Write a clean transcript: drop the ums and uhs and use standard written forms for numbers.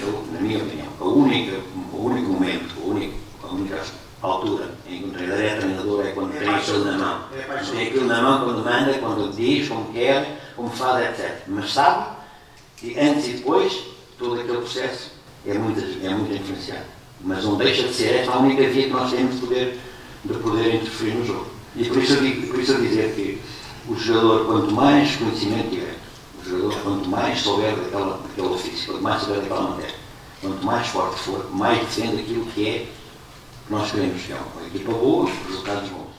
na minha opinião, o único momento, a única altura em que um treinador é treinador é quando tem aquilo na mão. Tem aquilo na mão quando manda, quando diz, como quer, como faz, etc. Mas sabe que antes e depois, todo aquele processo é muito influenciado. Mas não deixa de ser esta a única via que nós temos de poder interferir no jogo. E por isso eu dizer que o jogador, quanto mais conhecimento tiver, o jogador, quanto mais souber daquele ofício, quanto mais souber daquela matéria, quanto mais forte for, mais defende aquilo que é que nós queremos, que é uma equipa boa, resultados bons.